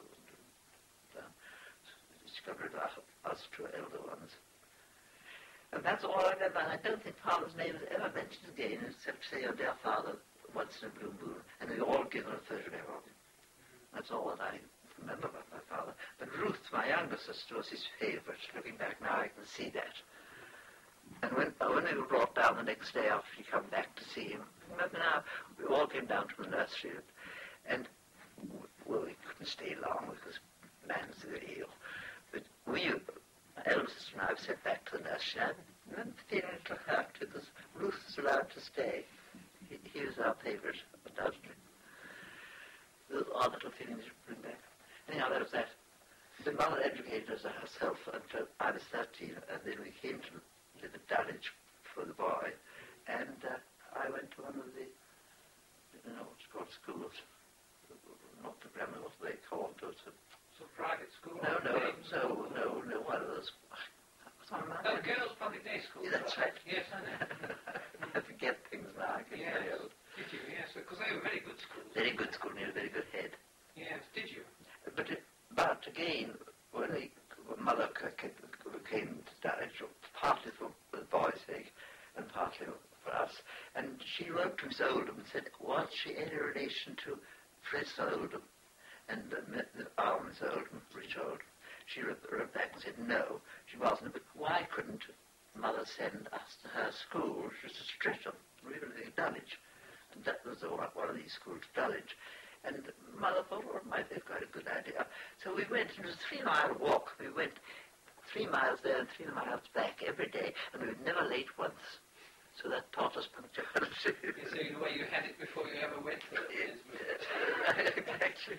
discovered us two elder ones. And that's all I remember. And I don't think Father's name was ever mentioned again, except say your dear father once in a blue moon, and we all given a photograph of him. That's all that I remember about my father. But Ruth, my younger sister, was his favourite. Looking back now, I can see that. And when we were brought down the next day after he come back to see him, remember now, we all came down from the nursery, and well, we couldn't stay long because man was very ill. But my elder sister and I were sent back to the nursery. I remember feeling a little hurt because Ruth was allowed to stay. He was our favourite, undoubtedly. Those odd little feelings you bring back. Anyhow, that was that. The mother educated us herself until I was 13, and then we came to live at Dulwich for the boy, and I went to one of the, what's called schools, not the grammar, what they called it. So private school? No, one of those. Oh, girls' public day school. Yeah, that's right. Yes, I know. I forget things now. I get very old. Did you? Yes, because they were very good schools. Very good school, and he had a very good head. Yes, did you? But again, when Mother came to Dulwich, partly for the boy's sake, and partly for us, and she wrote to Miss Oldham and said, was she any relation to Professor Oldham? And Miss Oldham, Rich Oldham, she wrote back and said, no, she wasn't, but why couldn't Mother send us to her school, which was a Streatham, really Dulwich, and that was one of these schools, Dulwich. And Mother thought, well, it might be quite a good idea. So we went, it was a 3-mile walk. We went 3 miles there and 3 miles back every day, and we were never late once. So that taught us punctuality. So in a way you had it before you ever went to it. Exactly.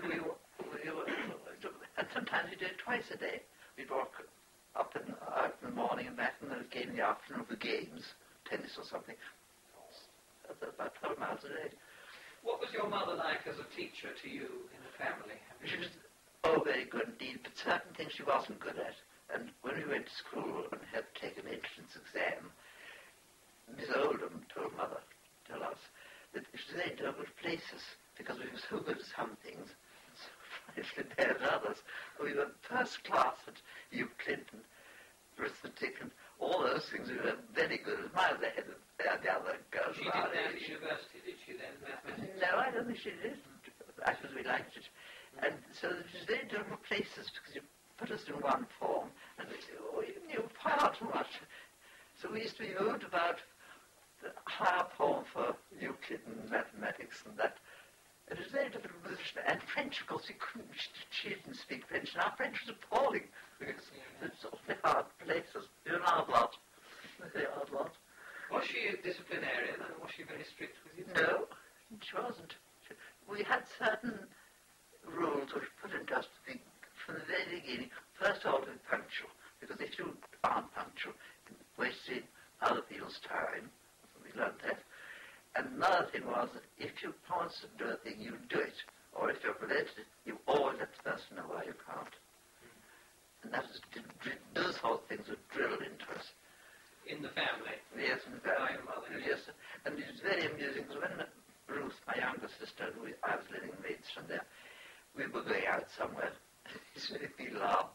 And sometimes we did it twice a day. We'd walk out in the morning and back, and then again in the afternoon for games, tennis or something. About 12 miles a day. What was your mother like as a teacher to you in the family? She was, very good indeed, but certain things she wasn't good at. And when we went to school and had to take an entrance exam, Miss Oldham told Mother, tell us, that she was in good places because we were so good at some things, and so frightfully bad at others. We were first class at Euclid and arithmetic and all those things. We were very good, miles ahead of the other girls. She didn't go to university, did she then, mathematics? No, I don't think she did. I suppose we liked it. And so it was very different places because you put us in one form and you knew far too much. So we used to be moved about the higher form for Euclid and mathematics and that. It was very difficult position. And French, of course, she didn't speak French, and our French was appalling because it's awfully hard places. You're an odd lot. Very odd lot. Was she a disciplinarian, and was she very strict with you? No, she wasn't. We had certain rules which put into us to think from the very beginning, first of all, to be punctual, because if you aren't punctual, you're wasting other people's time. We learned that. And another thing was that if you promise to do a thing, you do it. Or if you're prevented, you always let the person know why you can't. And that was, those whole things were drilled into us. In the family? Yes, in the family. By your mother? Yes. And it was very amusing because when Ruth, my younger sister, I was living in Maidstone there, we were going out somewhere. It made me laugh.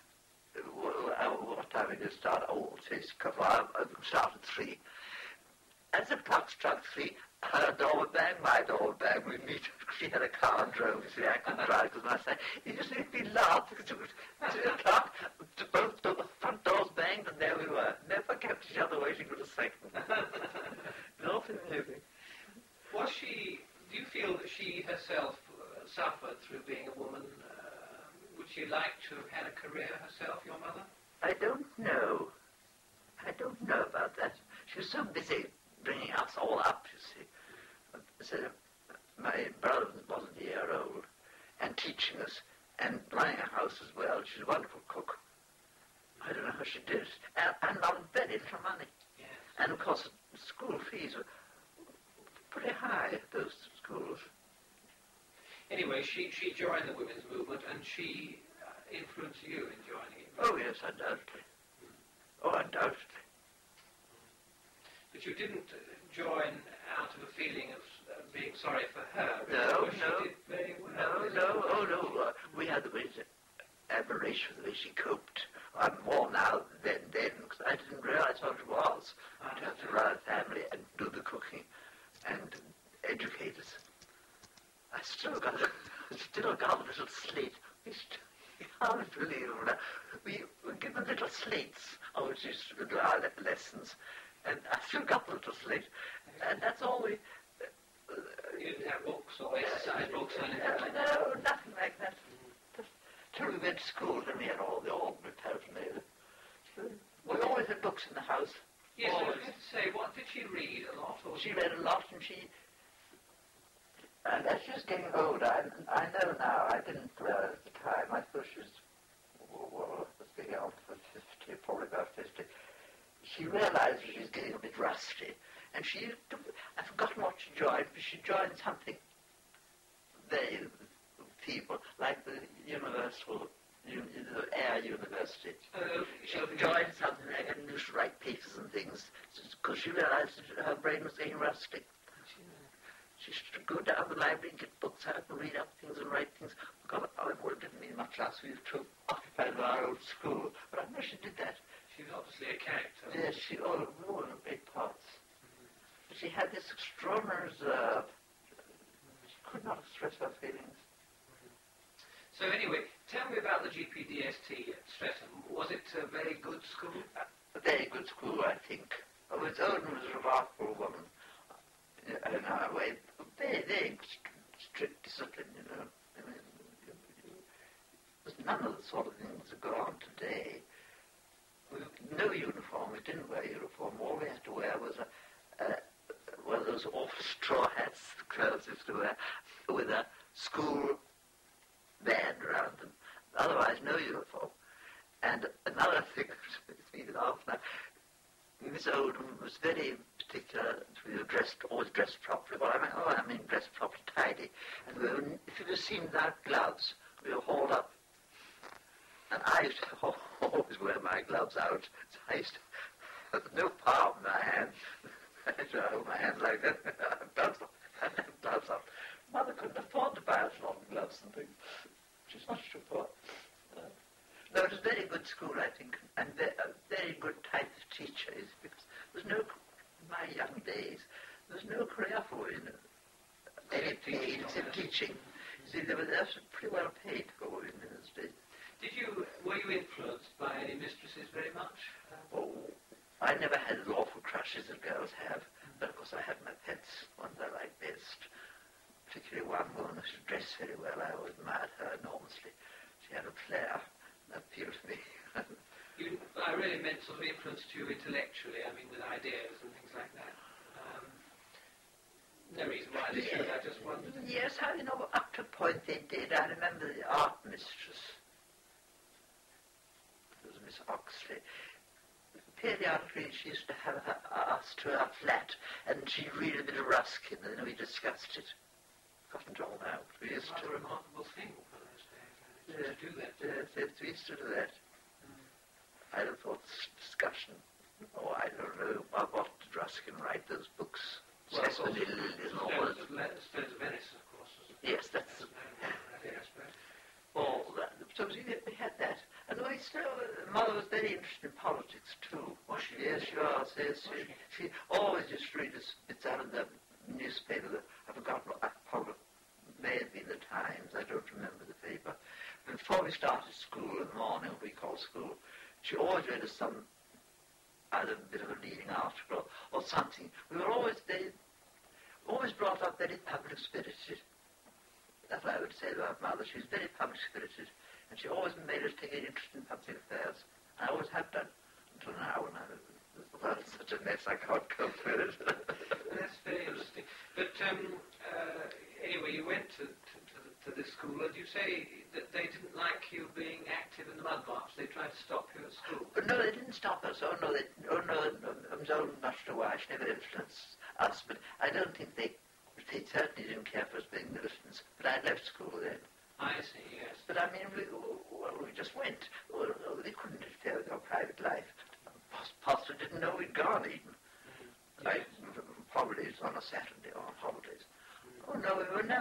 What time did it start? Oh, it says, I started 3. As the clock struck 3, her door would bang, my door would bang. We'd meet. She had a car and drove. You see, I couldn't drive because my son. It just made me laugh because it was 3 o'clock. Both the front doors banged, and there we were. Never kept each other waiting for a second. It was awfully amusing. Was she? Do you feel that she herself suffered through being a woman? Would she like to have had a career herself, your mother? I don't know. I don't know about that. She was so busy bringing us all up, you see. So my brother wasn't a year old, and teaching us and running a house as well. She's a wonderful cook. I don't know how she did it. And on very little money. Yes. And of course, school fees were pretty high at those schools. Anyway, she joined the women's movement, and she influenced you in joining it. Oh, yes, undoubtedly. Oh, undoubtedly. But you didn't join out of a feeling of being sorry for her. No. She did very well. No. We had the great admiration for the way she coped. I'm more now than then, because I didn't realize what it was to have to run a family and do the cooking and educate us. I still got a little slate. You can't believe it. We were given little slates on which we used to do our lessons, and I still got the little slate, and that's all we... You didn't have books or exercise books or anything like that? No, nothing like that. Till we went to school, then we had all the ordinary paraphernalia. We always had books in the house. Yes, I was Always. going to say, what did she read a lot? Or She read a lot, and as she was getting older, I know now, I didn't realize at the time, I suppose she was getting on for 50, probably about 50. She realized she was getting a bit rusty, and I've forgotten what she joined, but she joined something very feeble, like the Air University. She joined something like and used to write papers and things, because she realized that her brain was getting rusty. She should go down the library and get books out and read up things and write things. God, it didn't mean much last week to occupy our old school, but I know she did that. She was obviously a character. Yes, she wore great parts. But she had this extraordinary reserve. She could not express her feelings. So anyway, tell me about the GPDST at Streatham. Was it a very good school? A very good school, I think. Its owner was a remarkable woman. In our way, very strict discipline, you know. I mean, there's none of the sort of things that go on today. No uniform. We didn't wear uniform. All we had to wear was one of those awful straw hats the clothes used to wear, with a school band around them. Otherwise, no uniform. And another thing that makes me laugh now, Miss Oldham was very particular. We were always dressed properly. Well, I mean dressed properly, tidy. And if you were seen without gloves, we were hauled up. And I used to always wear my gloves out. So I used to have no palm in my hand. I used to hold my hands like that. Gloves up. Mother couldn't afford to buy us a lot of gloves and things. She's much too poor. No, it was a very good school, I think, and a very good type of teachers, because in my young days, there was no career for women any paid except teaching. See, they were pretty well paid for women in those days. Were you influenced by any mistresses very much? Oh, I never had as awful crushes as girls have, but of course I had my pets, ones I liked best. Particularly one woman who dressed very well. I always admired her enormously. She had a flair. That appealed to me. I really meant sort of influenced you intellectually, I mean with ideas and things like that. No reason why they should, I just wondered. Yes, up to a point they did. I remember the art mistress. It was Miss Oxley. Periodically she used to have us to her flat, and she'd read a bit of Ruskin, and then we discussed it. Got it all out. We used to. A remarkable thing for those days. To do that. Yes, we used to do that. I don't thought discussion. Oh, I don't know what did Ruskin write those books. Well, Stones of Venice, of course. Yes, that's. All that. So we had that, and we still. Mother was very interested in politics too. Was she? Yes, she was. Yes, she always just read bits out of the newspaper. I forgot what probably may have been the Times. I don't remember the paper. Before we started school in the morning, what we call school, she always read us either a bit of a leading article or something. We were always brought up very public spirited. That's what I would say about Mother. She was very public spirited, and she always made us take an interest in public affairs. I always have done until now, when it's such a mess I can't cope with it. That's very interesting. But anyway, you went to this school. As you say, they didn't like you being active in the mud march. They tried to stop you at school. But no, they didn't stop us. Oh no, I'm so much to why she never influenced us. But I don't think they certainly didn't care for us being militants. But I left school then. I see, yes. But I mean, we just went. Well, they couldn't interfere with our private life. Pastor didn't know we'd gone even. Yes. Probably it's on a Saturday or on holidays. Oh no,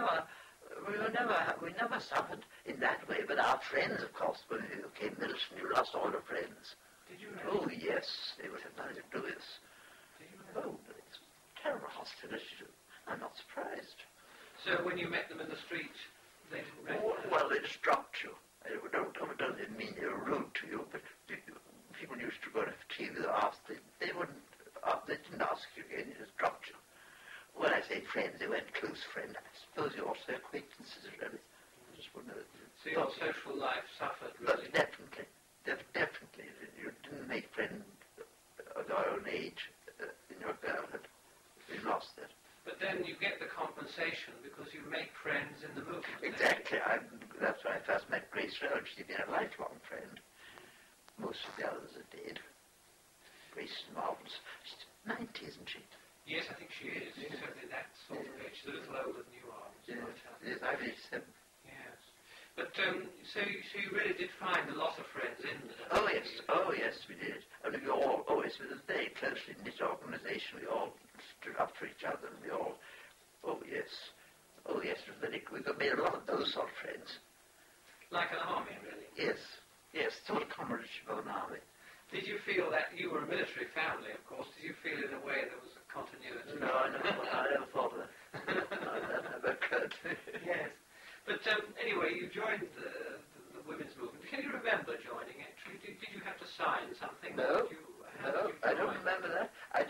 we never suffered in that way. But our friends, of course, when we became militant, you lost all your friends. Did you really? Oh yes, they would have nothing to do with us. Did you really? Oh, but it's terrible hostility. I'm not surprised. So when you met them in the street, they didn't recognize Well, they just dropped you. I don't mean they were rude to you, but people used to go to tea with us. They didn't ask you again. They just dropped you. When I say friends, they weren't close friends. I suppose you also acquaintances really. I just wonder. So your social life suffered But really? definitely. You didn't make friends of your own age in your girlhood. You lost that. But then you get the compensation because you make friends in the movement. Exactly. That's when I first met Grace Road. She'd been a lifelong friend. Most of the others are dead. Grace is marvelous. She's 90, isn't she? Yes, I think she is. She's certainly that sort of age. She's a little older than you are. Yes, I'm 87. Yes. But so you really did find a lot of friends in the Oh yes, we did. And we all always with a very closely knit organisation. We all stood up for each other, and we all. Oh yes, it was very. We made a lot of those sort of friends. Like an army, really. Yes, sort of comradeship of an army. Did you feel that you were a military family, of course? Did you feel in a way there was a continuity? No, I never thought of that. No, that never occurred to me. Yes. But anyway, you joined the women's movement. Can you remember joining, actually? Did you have to sign something? No, How did you I don't join? remember that.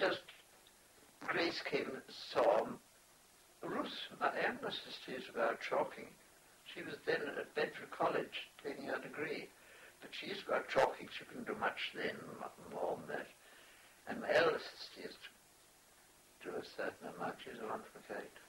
Grace came and saw Ruth, my younger sister, used to go out chalking. She was then at Bedford College taking her degree. But she used to go out chalking. She couldn't do much then, more than that. And my elder sister used to do a certain amount. She was a wonderful character.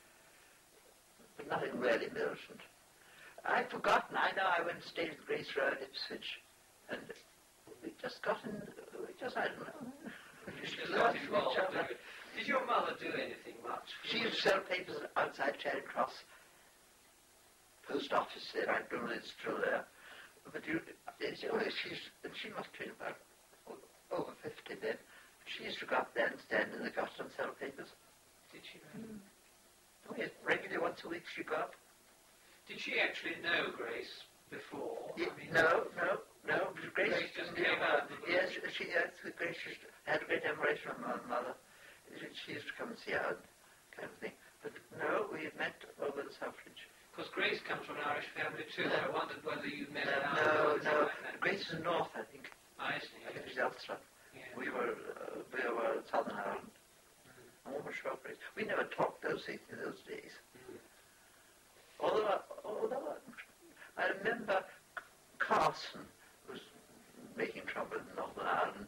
But nothing really militant. I'd forgotten. I know I went and stayed with Grace Road at Ipswich. And we just got in, I don't know. You just got involved, Did your mother do anything much? She used to sell papers outside Charing Cross post office there. I don't know if it's still there. But she must have been about over 50 then. She used to go up there and stand in the gutter and sell papers. Did she really? Oh yes, regularly once a week she'd go up. Did she actually know Grace before? Yeah, I mean, no. Grace just came out. Yes, Grace had a great admiration of my mother. She used to come and see her kind of thing. But no, we had met over the suffrage. Because Grace comes from an Irish family too. I wondered whether you'd met her No. Grace is north, I think. I see. I think she's Ulster. Yeah. We were Southern Ireland. I'm almost sure Grace. We never talked those things in those days. Although I remember Carson was making trouble in Northern Ireland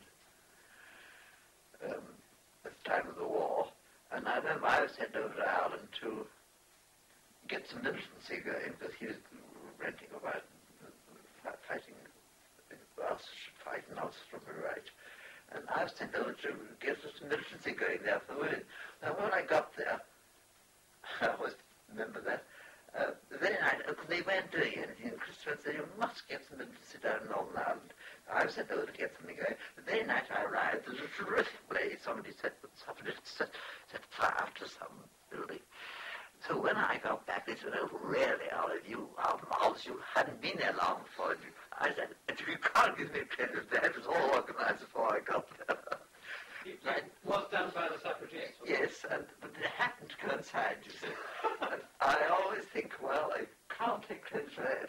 at the time of the war, and I remember I was sent over to Ireland to get some militancy going because he was ranting about fighting us should fight and us from the right. And I was sent over to get some militancy going there for the women. Now when I got there, I always remember that, the very night, they weren't doing anything, and Christopher said, you must get some militancy down in Northern Ireland. I was sent over to get something going. The very night I arrived, there was a terrific blaze. Somebody set fire to some building. So when I got back, they said, oh, really, Olive, you hadn't been there long before. I said, you can't give me credit, that was all organized before I got there. It was done by the suffragettes? Yes, but it happened to coincide, you see. And I always think, well, I can't take credit for that.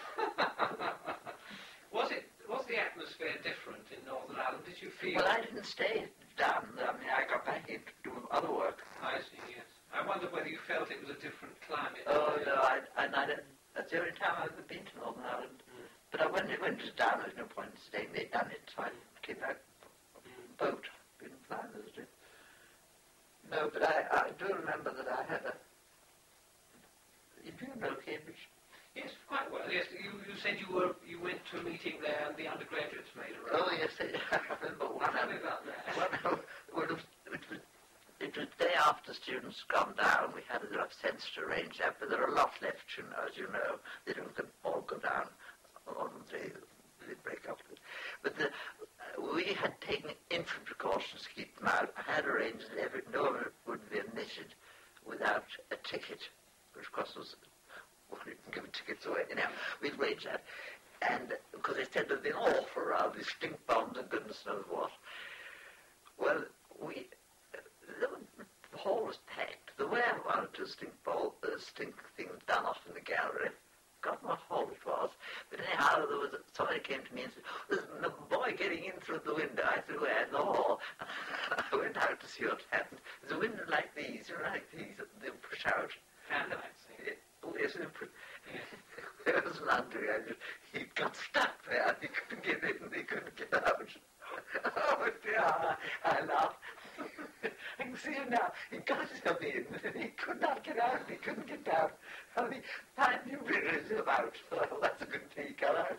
Was the atmosphere different in Northern Ireland? Did you feel... Well, I didn't stay down. I mean, I got back in to do other work. I see, yes. I wondered whether you felt it was a different climate. Oh, no, that's the only time I've ever been to Northern Ireland. But when it was down, there was no point in staying. They'd done it, so I came back boat. Didn't fly, was it? No, but I do remember that I had a... You do know Cambridge? Yes, of quite well. Yes, you said you went to a meeting there and the undergraduates made a Oh yes, I remember one. Tell me about that. Well, it was the day after students gone down. We had enough sense to arrange that, but there are a lot left, as you know. They don't all go down on they break up. But we had taken infant precautions to keep them out. I had arranged that no one would be admitted without a ticket, which of course was, well, you can give tickets away. Anyhow, we'd arranged that. And because they said there'd been awful around these stink bombs and goodness knows what. Well, the hall was packed. There were one or two stink things done off in the gallery. God knows what hall it was. But anyhow, somebody came to me and said, there's a boy getting in through the window. I said, where? In the hall. I went out to see what happened. There's a window like these, like these, they push out. Oh, yes, there was an undergraduate. He got stuck there. He couldn't get in, he couldn't get out. Oh, dear. I laughed. I can see him now. He got himself in. He could not get out. He couldn't get out. Finally you realized him out. Oh, that's a good thing he got out.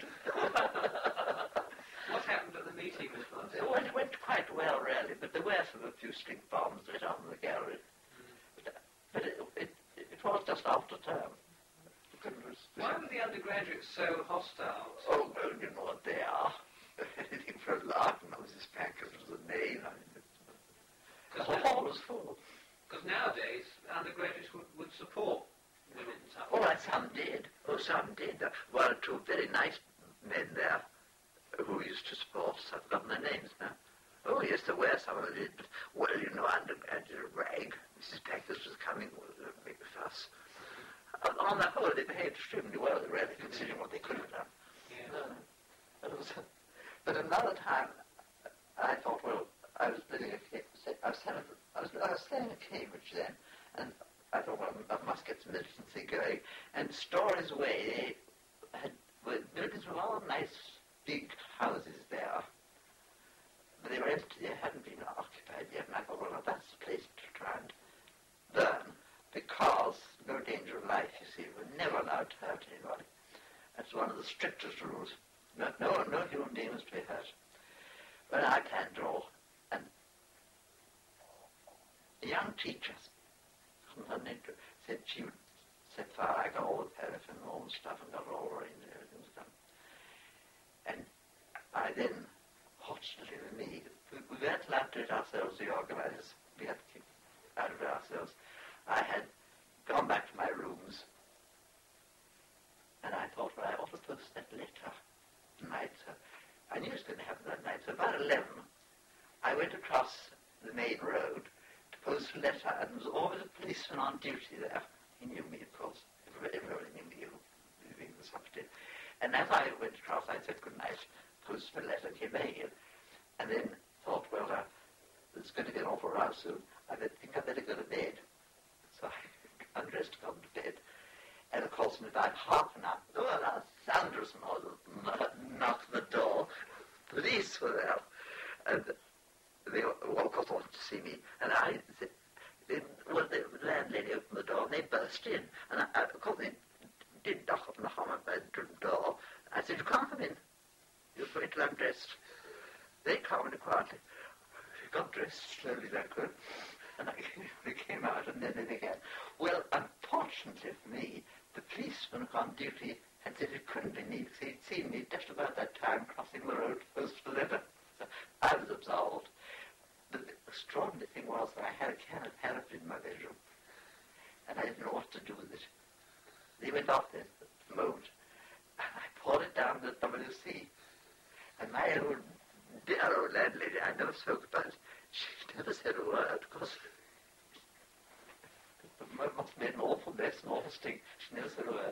What happened at the meeting, Miss Blanche? It went quite well, really, but there were a few stink bombs lit on in the gallery. But it was just after term. Why were the undergraduates so hostile? Oh, well, you know what they are. Anything for a laugh, and Mrs. Pankers was a name. The hall was full. Because nowadays, undergraduates would support women's suffrage. Oh, some did. Oh, some did. One or two very nice men there who used to support. I've forgotten their names now. Oh, yes, there were some of them. But, well, you know, undergraduate rag. Mrs. Pankers was coming with a big fuss. On the whole, they behaved extremely well, really, considering what they could have done. Yeah. But another time, I thought, well, I was staying at Cambridge then, and I thought, well, I must get some militancy going. And Stories Way, buildings were all nice, big houses there. But they were empty, they hadn't been occupied yet, and I thought, well, that's the place to try and burn, because no danger of life, you see, we're never allowed to hurt anybody. That's one of the strictest rules. No human being must be hurt. But I planned it all, and the young teacher said she would set fire. I got all the paraffin and all the stuff and got it all arranged and everything was done. And I then, fortunately for me, we weren't allowed to do it ourselves, the organisers. We had to keep out of it ourselves. I had gone back to my rooms, and I thought, well, I ought to post that letter tonight. So I knew it was going to happen that night. So about 11, I went across the main road to post a letter, and there was always a policeman on duty there. He knew me, of course. Everybody knew me, being the secretary. And as I went across, I said good night, posted my letter, came back in, and then thought, well, there's going to be an awful row soon. I think I better go to bed. So I undressed to go to bed. And of course, in about half an hour, there were a thunderous knock at the door. Police were there. And they, of course, wanted to see me. And I said, the landlady opened the door and they burst in. And of course, they did knock on my bedroom door. I said, you can't come in. You'll wait till I'm dressed. They calmly, quietly got dressed slowly, they could. And they came out, and then they began. Well, unfortunately for me, the policeman on duty had said it couldn't be me, because he'd seen me just about that time crossing the road to post the letter. So I was absolved. But the extraordinary thing was that I had a can of paraffin in my bedroom, and I didn't know what to do with it. They went off there at the moment, and I poured it down the WC. And my old, dear old landlady, I never spoke about it. She never said a word, because it must have been an awful mess, an awful stink. She never said a word.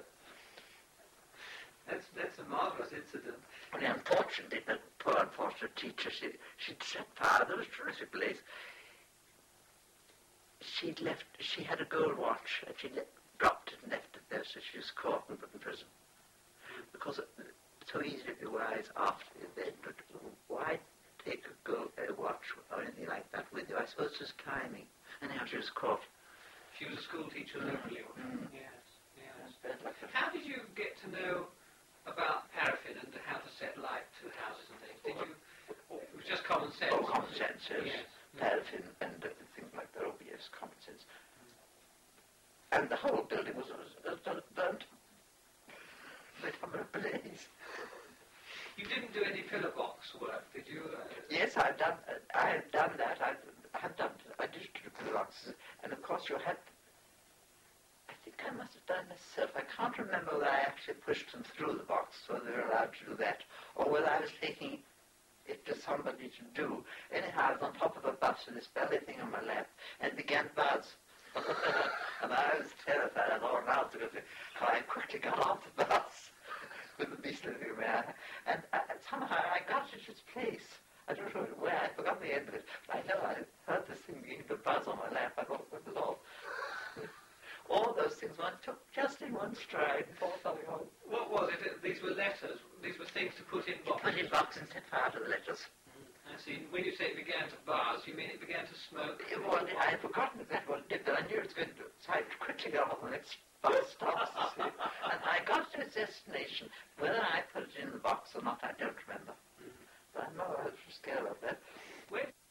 That's a marvellous incident. And unfortunately, the poor unfortunate teacher, she'd set fire. There was a terrific blaze. She had a gold watch, and she dropped it and left it there, so she was caught and put in prison. Because it's so easy to be wise after the event, but why take a watch or anything like that with you? I suppose it was timing. And now she was caught. She was a school teacher locally. Yes. Bad luck. How did you get to know about paraffin and how to set light to houses and things? Did you? Or it was just common sense. Oh, common sense, yes. Yes. Paraffin and things like that. Oh, yes, common sense. And the whole building was burnt. Lit up in a blaze. You didn't do any pillar box work, did you? Yes, I have done that. I did pillar boxes, and of course you had. I think I must have done myself. I can't remember whether I actually pushed them through the box, so they were allowed to do that, or whether I was taking it to somebody to do. Anyhow, I was on top of a bus with this belly thing on my lap, and it began to buzz. And I was terrified. I thought, now how I quickly got off the bus with the beastly thing in my eye. And somehow I got it to its place. I don't know where. I forgot the end of it. But I know I heard this thing begin to buzz on my lap. I thought, what was all? All those things one took just in one stride and thought something on. What was it? These were letters. These were things to put in boxes. Put in boxes and set fire to the letters. I see. When you say it began to buzz, you mean it began to smoke? Well, I had forgotten exactly what it did, but I knew it was going to. So I quickly got off the next bus stop. And I got to its destination. Whether I put it in the box or not, I don't remember. But I know I was scared of that. Where